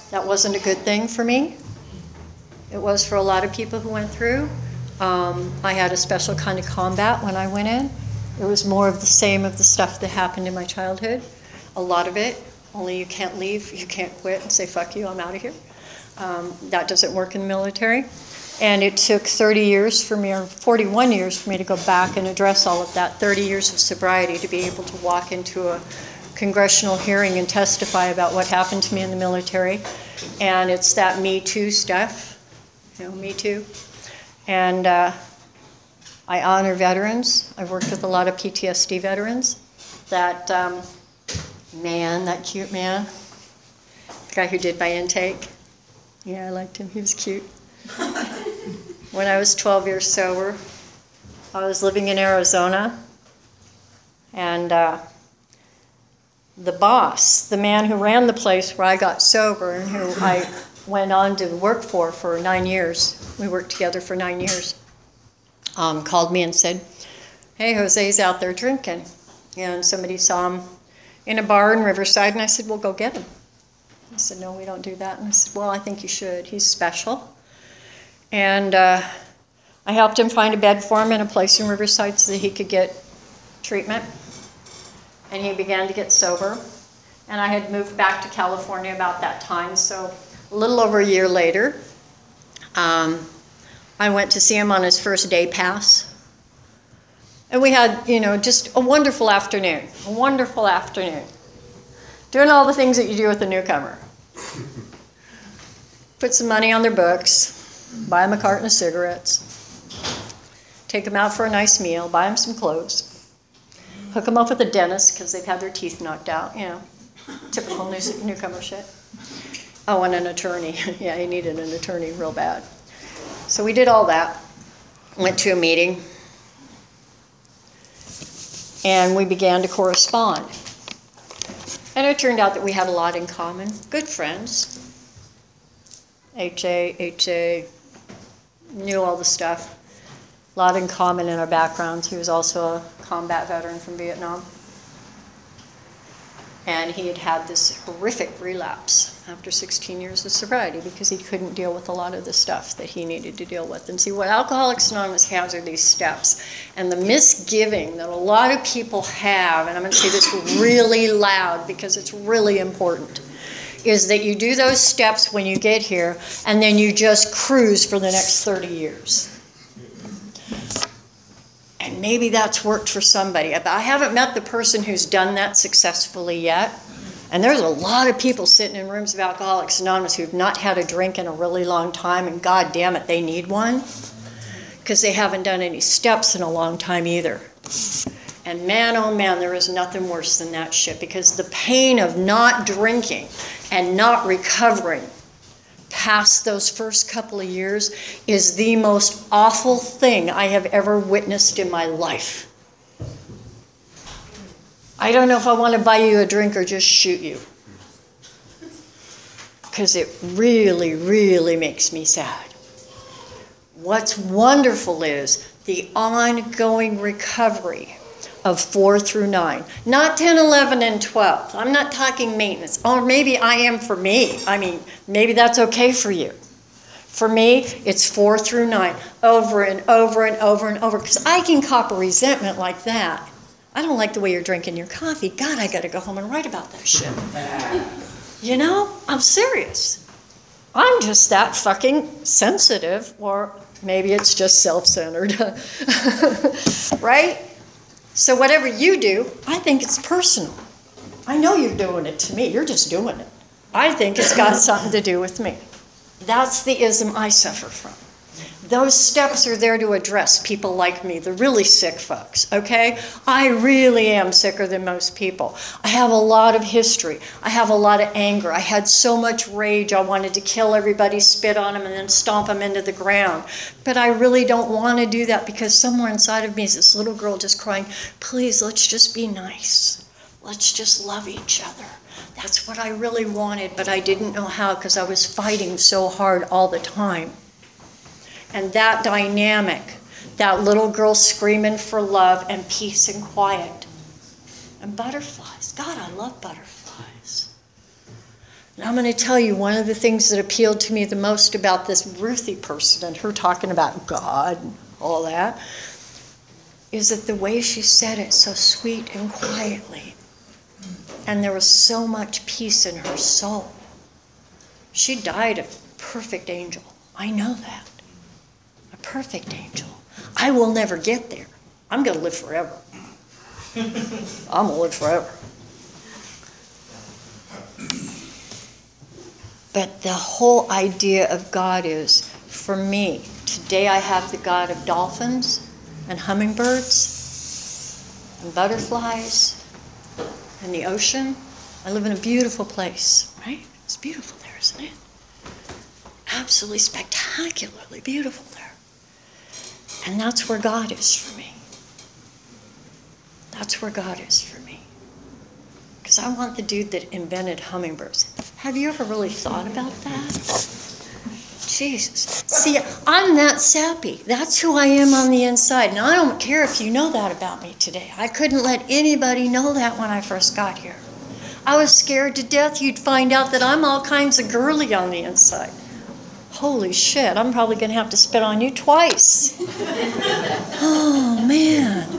That wasn't a good thing for me. It was for a lot of people who went through. Um, I had a special kind of combat when I went in. It was more of the same of the stuff that happened in my childhood. A lot of it, only you can't leave, you can't quit and say, fuck you, I'm out of here. Um, that doesn't work in the military. And it took thirty years for me, or forty-one years for me to go back and address all of that, thirty years of sobriety to be able to walk into a congressional hearing and testify about what happened to me in the military. And it's that Me Too stuff, you know, Me Too. And uh, I honor veterans. I've worked with a lot of P T S D veterans. That um, man, that cute man, the guy who did my intake, yeah, I liked him, he was cute. When I was twelve years sober, I was living in Arizona, and uh, the boss, the man who ran the place where I got sober and who I went on to work for for nine years, we worked together for nine years, um, called me and said, hey, Jose's out there drinking. And somebody saw him in a bar in Riverside, and I said, well, go get him. He said, no, we don't do that. And I said, well, I think you should. He's special. And uh, I helped him find a bed for him in a place in Riverside so that he could get treatment. And he began to get sober. And I had moved back to California about that time, so a little over a year later, um, I went to see him on his first day pass. And we had, you know, just a wonderful afternoon, a wonderful afternoon. Doing all the things that you do with a newcomer. Put some money on their books. Buy them a carton of cigarettes, take them out for a nice meal, buy them some clothes, hook them up with a dentist because they've had their teeth knocked out, you know, typical new, newcomer shit. Oh, and an attorney. Yeah, he needed an attorney real bad. So we did all that, went to a meeting, and we began to correspond. And it turned out that we had a lot in common, good friends. H A, H A, knew all the stuff. A lot in common in our backgrounds. He was also a combat veteran from Vietnam. And he had had this horrific relapse after sixteen years of sobriety because he couldn't deal with a lot of the stuff that he needed to deal with. And see, what Alcoholics Anonymous has are these steps. And the misgiving that a lot of people have, and I'm going to say this really loud because it's really important, is that you do those steps when you get here, and then you just cruise for the next thirty years. And maybe that's worked for somebody. But I haven't met the person who's done that successfully yet. And there's a lot of people sitting in rooms of Alcoholics Anonymous who've not had a drink in a really long time, and God damn it, they need one. Because they haven't done any steps in a long time either. And man, oh man, there is nothing worse than that shit, because the pain of not drinking and not recovering past those first couple of years is the most awful thing I have ever witnessed in my life. I don't know if I want to buy you a drink or just shoot you, because it really, really makes me sad. What's wonderful is the ongoing recovery of four through nine. Not ten, eleven, and twelve. I'm not talking maintenance. Or maybe I am for me. I mean, maybe that's okay for you. For me, it's four through nine. Over and over and over and over. Because I can cop a resentment like that. I don't like the way you're drinking your coffee. God, I got to go home and write about that shit. You know? I'm serious. I'm just that fucking sensitive. Or maybe it's just self-centered. Right? So whatever you do, I think it's personal. I know you're doing it to me. You're just doing it. I think it's got something to do with me. That's the ism I suffer from. Those steps are there to address people like me, the really sick folks, okay? I really am sicker than most people. I have a lot of history. I have a lot of anger. I had so much rage. I wanted to kill everybody, spit on them, and then stomp them into the ground. But I really don't want to do that, because somewhere inside of me is this little girl just crying, please, let's just be nice. Let's just love each other. That's what I really wanted, but I didn't know how, because I was fighting so hard all the time. And that dynamic, that little girl screaming for love and peace and quiet. And butterflies. God, I love butterflies. And I'm going to tell you, one of the things that appealed to me the most about this Ruthie person and her talking about God and all that is that the way she said it so sweet and quietly. And there was so much peace in her soul. She died a perfect angel. I know that. A perfect angel. I will never get there. I'm going to live forever. I'm going to live forever. But the whole idea of God is, for me, today I have the God of dolphins and hummingbirds and butterflies and the ocean. I live in a beautiful place, right? It's beautiful there, isn't it? Absolutely spectacularly beautiful there. And that's where God is for me. That's where God is for me. Because I want the dude that invented hummingbirds. Have you ever really thought about that? Jesus. See, I'm that sappy. That's who I am on the inside. And I don't care if you know that about me today. I couldn't let anybody know that when I first got here. I was scared to death you'd find out that I'm all kinds of girly on the inside. Holy shit, I'm probably going to have to spit on you twice. Oh, man.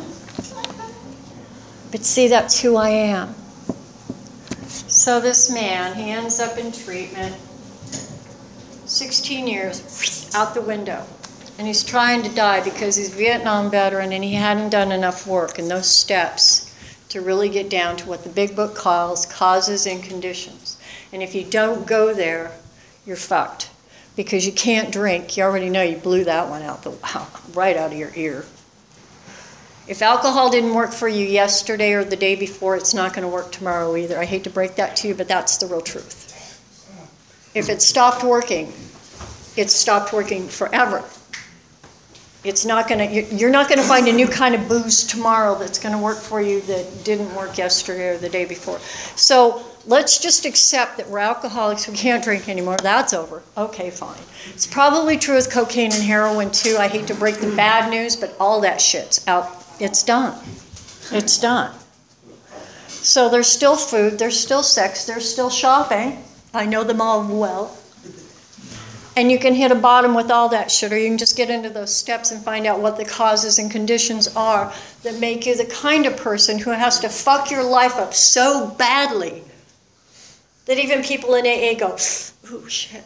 But see, that's who I am. So this man, he ends up in treatment, sixteen years, out the window. And he's trying to die because he's a Vietnam veteran and he hadn't done enough work in those steps to really get down to what the big book calls causes and conditions. And if you don't go there, you're fucked. Because you can't drink. You already know you blew that one out the right out of your ear. If alcohol didn't work for you yesterday or the day before, it's not going to work tomorrow either. I hate to break that to you, but that's the real truth. If it stopped working, it stopped working forever. It's not going to, you're not going to find a new kind of booze tomorrow that's going to work for you that didn't work yesterday or the day before. So let's just accept that we're alcoholics, we can't drink anymore, that's over. Okay, fine. It's probably true with cocaine and heroin too. I hate to break the bad news, but all that shit's out. It's done. It's done. So there's still food, there's still sex, there's still shopping. I know them all well. And you can hit a bottom with all that shit, or you can just get into those steps and find out what the causes and conditions are that make you the kind of person who has to fuck your life up so badly that even people in A A go, ooh, shit.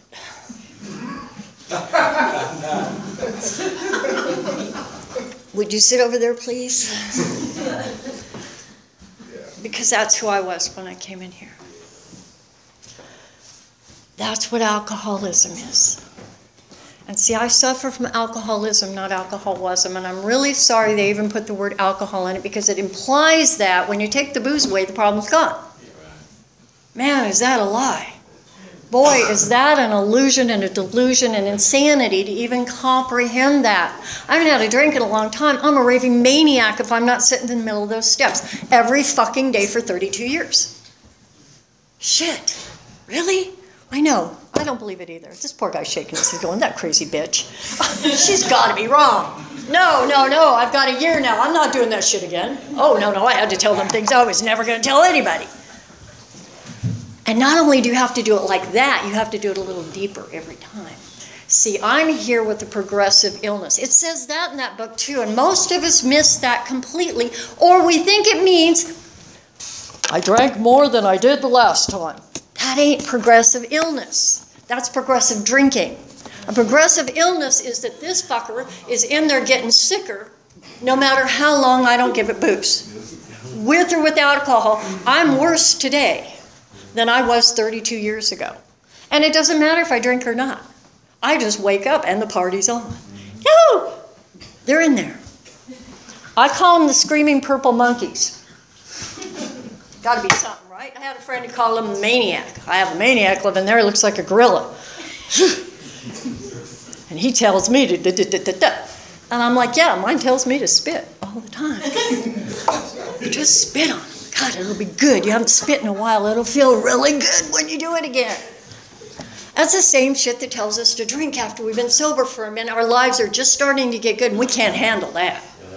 Would you sit over there, please? Because that's who I was when I came in here. That's what alcoholism is. And see, I suffer from alcoholism, not alcoholism, and I'm really sorry they even put the word alcohol in it because it implies that when you take the booze away, the problem's gone. Man, is that a lie? Boy, is that an illusion and a delusion and insanity to even comprehend that. I haven't had a drink in a long time. I'm a raving maniac if I'm not sitting in the middle of those steps every fucking day for thirty-two years. Shit. Really? I know. I don't believe it either. This poor guy's shaking his head going, that crazy bitch. She's got to be wrong. No, no, no. I've got a year now. I'm not doing that shit again. Oh, no, no. I had to tell them things I was never going to tell anybody. And not only do you have to do it like that, you have to do it a little deeper every time. See, I'm here with a progressive illness. It says that in that book too, and most of us miss that completely, or we think it means, I drank more than I did the last time. That ain't progressive illness. That's progressive drinking. A progressive illness is that this fucker is in there getting sicker no matter how long I don't give it booze. With or without alcohol, I'm worse today than I was thirty-two years ago. And it doesn't matter if I drink or not. I just wake up and the party's on. No! They're in there. I call them the screaming purple monkeys. Gotta be something, right? I had a friend who called him a maniac. I have a maniac living there, he looks like a gorilla. And he tells me to da da da da da. And I'm like, yeah, mine tells me to spit all the time. Just spit on him. God, it'll be good. You haven't spit in a while. It'll feel really good when you do it again. That's the same shit that tells us to drink after we've been sober for a minute. Our lives are just starting to get good, and we can't handle that.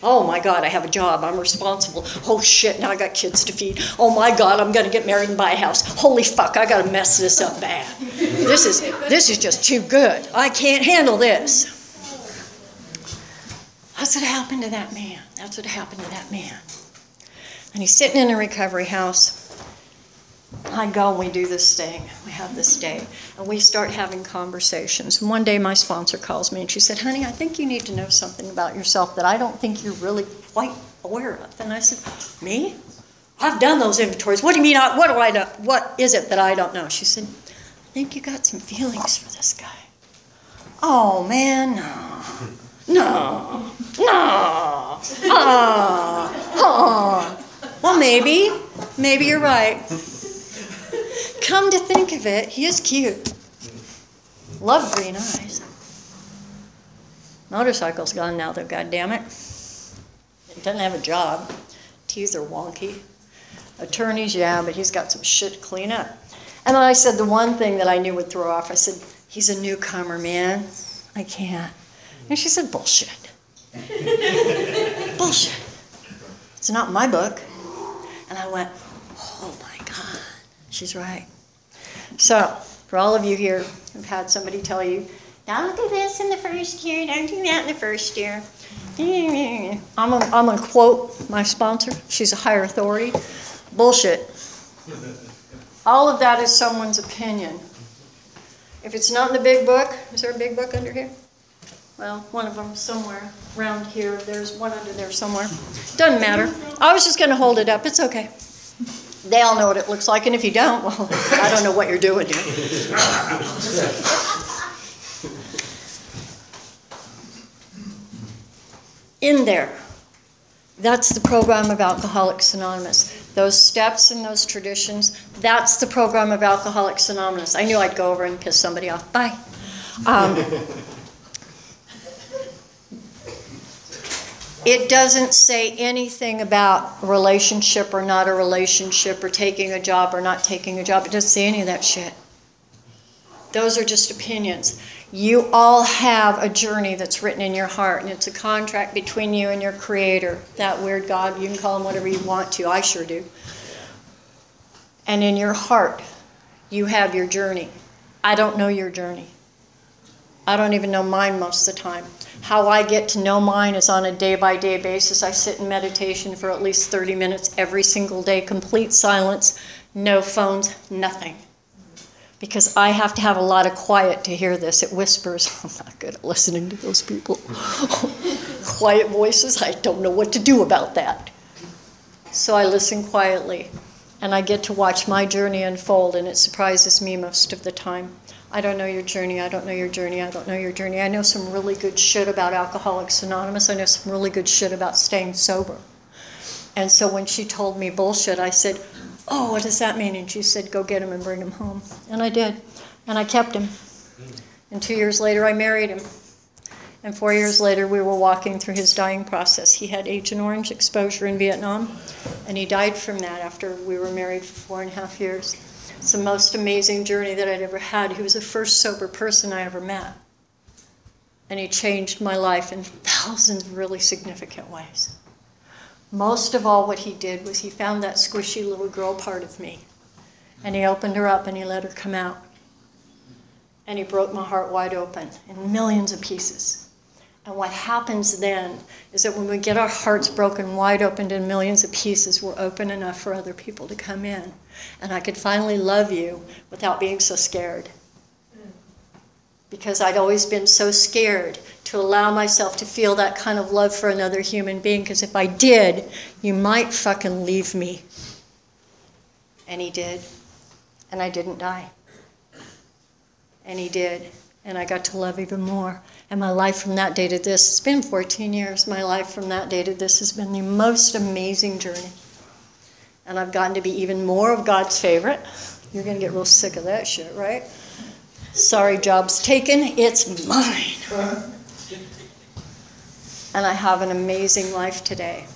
Oh my God, I have a job, I'm responsible. Oh shit, now I got kids to feed. Oh my God, I'm gonna get married and buy a house. Holy fuck, I gotta mess this up bad. This is, this is just too good. I can't handle this. That's what happened to that man. That's what happened to that man. And he's sitting in a recovery house. I go and we do this thing. We have this day. And we start having conversations. And one day my sponsor calls me and she said, honey, I think you need to know something about yourself that I don't think you're really quite aware of. And I said, me? I've done those inventories. What do you mean? I, what do I know? What is it that I don't know? She said, I think you got some feelings for this guy. Oh, man, no. No. No. Oh. Oh. Well, maybe. Maybe you're right. Come to think of it, he is cute. Love green eyes. Motorcycle's gone now, though, goddammit. He doesn't have a job. Teeth are wonky. Attorneys, yeah, but he's got some shit to clean up. And then I said the one thing that I knew would throw off, I said, he's a newcomer, man. I can't. And she said, bullshit. Bullshit. It's not my book. And I went, oh my God, she's right. So, for all of you here who've had somebody tell you, don't do this in the first year, don't do that in the first year. I'm going I'm to quote my sponsor. She's a higher authority. Bullshit. All of that is someone's opinion. If it's not in the big book, is there a big book under here? Well, one of them somewhere around here. There's one under there somewhere. Doesn't matter. I was just going to hold it up. It's okay. They all know what it looks like, and if you don't, well, I don't know what you're doing here. In there, that's the program of Alcoholics Anonymous. Those steps and those traditions, that's the program of Alcoholics Anonymous. I knew I'd go over and piss somebody off. Bye. Um, It doesn't say anything about a relationship or not a relationship or taking a job or not taking a job. It doesn't say any of that shit. Those are just opinions. You all have a journey that's written in your heart, and it's a contract between you and your Creator, that weird God. You can call him whatever you want to. I sure do. And in your heart, you have your journey. I don't know your journey. I don't even know mine most of the time. How I get to know mine is on a day-by-day basis. I sit in meditation for at least thirty minutes every single day, complete silence, no phones, nothing. Because I have to have a lot of quiet to hear this. It whispers. I'm not good at listening to those people. Quiet voices, I don't know what to do about that. So I listen quietly, and I get to watch my journey unfold, and it surprises me most of the time. I don't know your journey, I don't know your journey, I don't know your journey. I know some really good shit about Alcoholics Anonymous. I know some really good shit about staying sober. And so when she told me bullshit, I said, oh, what does that mean? And she said, go get him and bring him home. And I did. And I kept him. And two years later, I married him. And four years later, we were walking through his dying process. He had Agent Orange exposure in Vietnam, and he died from that after we were married for four and a half years. It's the most amazing journey that I'd ever had. He was the first sober person I ever met. And he changed my life in thousands of really significant ways. Most of all, what he did was he found that squishy little girl part of me. And he opened her up and he let her come out. And he broke my heart wide open in millions of pieces. And what happens then is that when we get our hearts broken wide open in millions of pieces, we're open enough for other people to come in. And I could finally love you without being so scared. Because I'd always been so scared to allow myself to feel that kind of love for another human being, because if I did, you might fucking leave me. And he did. And I didn't die. And he did. And I got to love even more. And my life from that day to this, it's been fourteen years, my life from that day to this has been the most amazing journey. And I've gotten to be even more of God's favorite. You're going to get real sick of that shit, right? Sorry, job's taken, it's mine. And I have an amazing life today.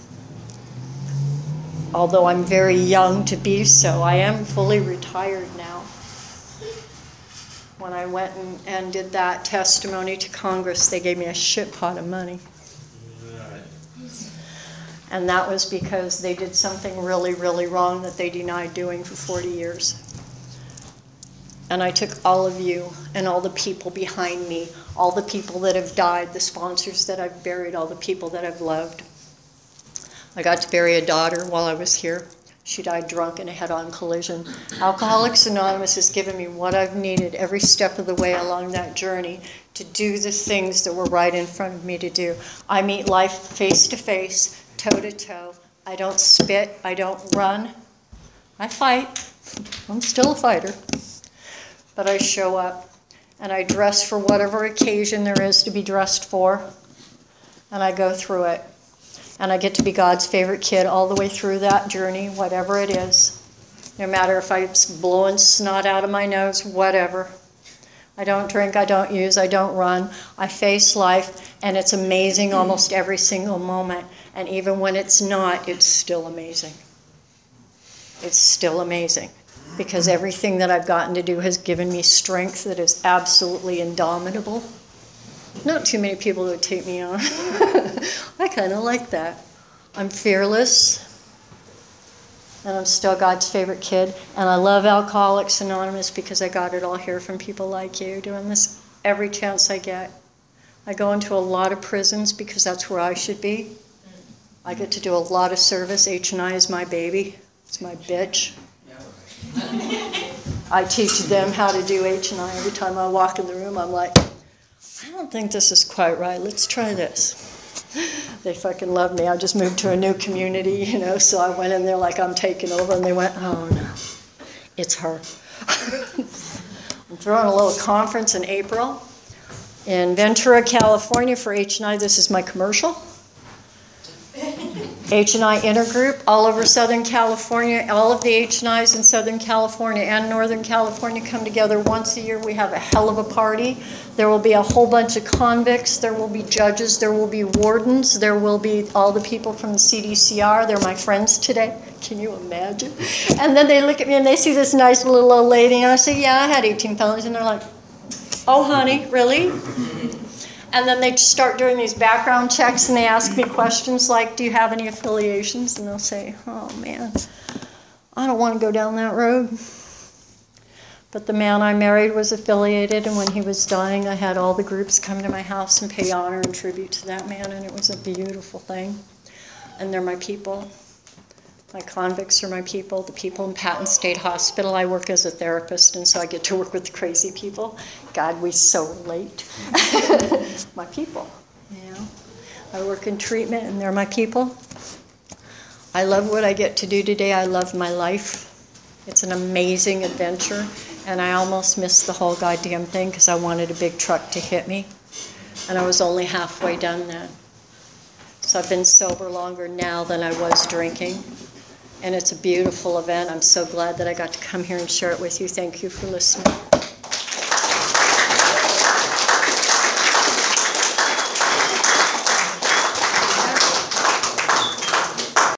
Although I'm very young to be so, I am fully retired now. When I went and, and did that testimony to Congress, they gave me a shit pot of money. And that was because they did something really, really wrong that they denied doing for forty years. And I took all of you and all the people behind me, all the people that have died, the sponsors that I've buried, all the people that I've loved. I got to bury a daughter while I was here. She died drunk in a head-on collision. Alcoholics Anonymous has given me what I've needed every step of the way along that journey to do the things that were right in front of me to do. I meet life face to face, toe to toe. I don't spit, I don't run. I fight. I'm still a fighter. But I show up and I dress for whatever occasion there is to be dressed for, and I go through it. And I get to be God's favorite kid all the way through that journey, whatever it is. No matter if I'm blowing snot out of my nose, whatever. I don't drink, I don't use, I don't run. I face life, and it's amazing almost every single moment. And even when it's not, it's still amazing. It's still amazing. Because everything that I've gotten to do has given me strength that is absolutely indomitable. Not too many people would take me on. I kind of like that. I'm fearless, and I'm still God's favorite kid. And I love Alcoholics Anonymous because I got it all here from people like you, doing this every chance I get. I go into a lot of prisons because that's where I should be. I get to do a lot of service. H and I is my baby. It's my bitch. I teach them how to do H and I. Every time I walk in the room, I'm like, I don't think this is quite right. Let's try this. They fucking love me. I just moved to a new community, you know, so I went in there like I'm taking over, and they went, oh no, it's her. I'm throwing a little conference in April in Ventura, California for H and I. This is my commercial. H and I Intergroup all over Southern California. All of the H and Is in Southern California and Northern California come together once a year. We have a hell of a party. There will be a whole bunch of convicts. There will be judges. There will be wardens. There will be all the people from the C D C R. They're my friends today. Can you imagine? And then they look at me and they see this nice little old lady, and I say, yeah, I had eighteen felonies. And they're like, oh, honey, really? And then they start doing these background checks, and they ask me questions like, do you have any affiliations? And they'll say, oh, man, I don't want to go down that road. But the man I married was affiliated, and when he was dying, I had all the groups come to my house and pay honor and tribute to that man, and it was a beautiful thing. And they're my people. My convicts are my people. The people in Patton State Hospital, I work as a therapist, and so I get to work with the crazy people. God, we so relate. My people, you know. I work in treatment, and they're my people. I love what I get to do today. I love my life. It's an amazing adventure, and I almost missed the whole goddamn thing because I wanted a big truck to hit me, and I was only halfway done then. So I've been sober longer now than I was drinking. And it's a beautiful event. I'm so glad that I got to come here and share it with you. Thank you for listening.